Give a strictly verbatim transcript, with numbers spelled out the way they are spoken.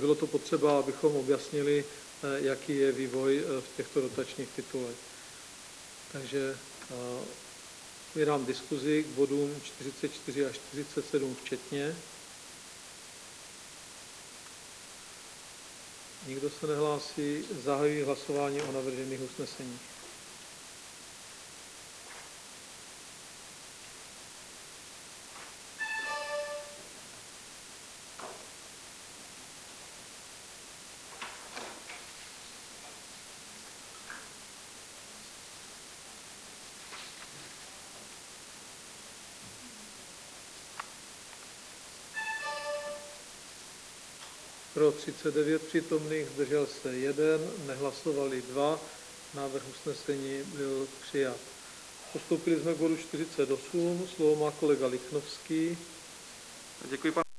bylo to potřeba, abychom objasnili, jaký je vývoj v těchto dotačních titulech. Takže otevírám diskuzi k bodům čtyřicet čtyři a čtyřicet sedm včetně. Nikdo se nehlásí, zahajuji hlasování o navržených usneseních. Pro třicet devět přítomných, zdržel se jeden, nehlasovali dva, návrh usnesení byl přijat. Postoupili jsme k bodu čtyřicet osm, slovo má kolega Lichnovský. Děkuji, pane